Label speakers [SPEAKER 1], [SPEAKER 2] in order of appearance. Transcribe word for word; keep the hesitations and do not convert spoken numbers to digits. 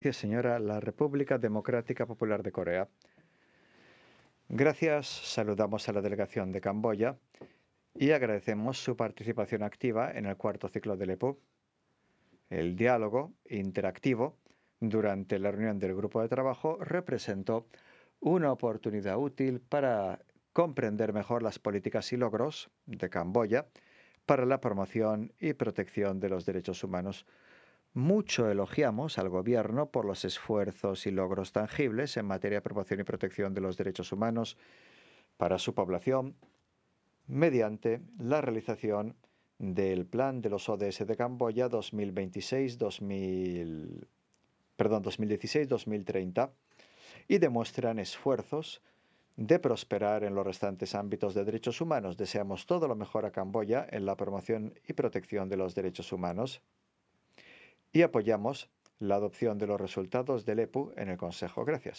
[SPEAKER 1] Sí, señora, la República Democrática Popular de Corea. Gracias, saludamos a la delegación de Camboya y agradecemos su participación activa en el cuarto ciclo del E P U. El diálogo interactivo durante la reunión del grupo de trabajo representó una oportunidad útil para comprender mejor las políticas y logros de Camboya para la promoción y protección de los derechos humanos. Mucho elogiamos al Gobierno por los esfuerzos y logros tangibles en materia de promoción y protección de los derechos humanos para su población mediante la realización del Plan de los O D S de Camboya dos mil veintiséis dos mil, perdón, dos mil dieciséis dos mil treinta y demuestran esfuerzos de prosperar en los restantes ámbitos de derechos humanos. Deseamos todo lo mejor a Camboya en la promoción y protección de los derechos humanos y apoyamos la adopción de los resultados del E P U en el Consejo. Gracias.